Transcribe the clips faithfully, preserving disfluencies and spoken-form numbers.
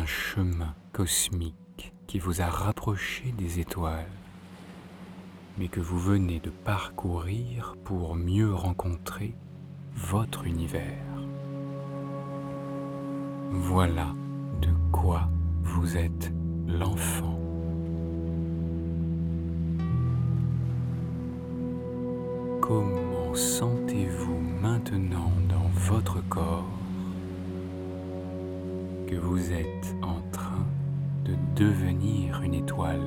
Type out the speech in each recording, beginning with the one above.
un chemin cosmique qui vous a rapproché des étoiles, mais que vous venez de parcourir pour mieux rencontrer votre univers. Voilà de quoi vous êtes l'enfant. Comment sentez-vous maintenant dans votre corps que vous êtes en train de devenir une étoile?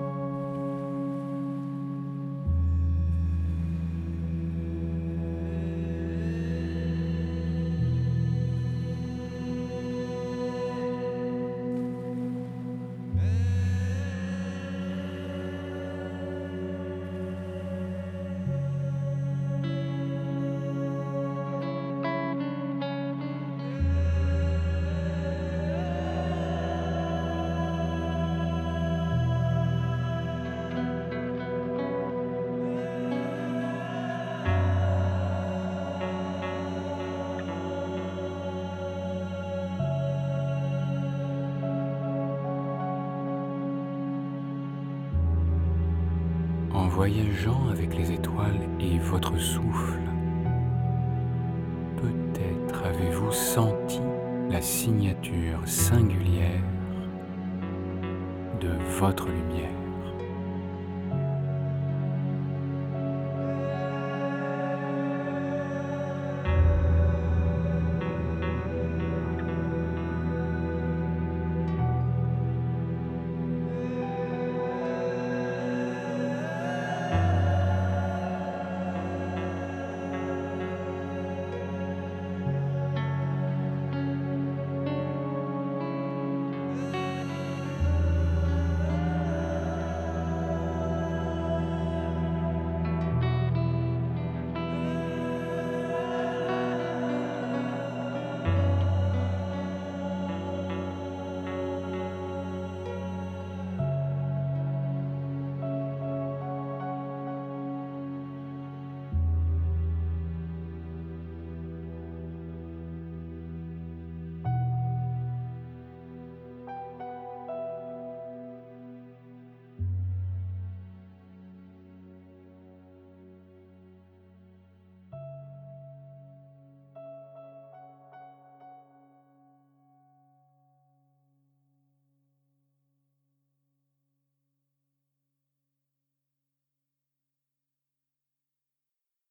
En voyageant avec les étoiles et votre souffle, peut-être avez-vous senti la signature singulière de votre lumière.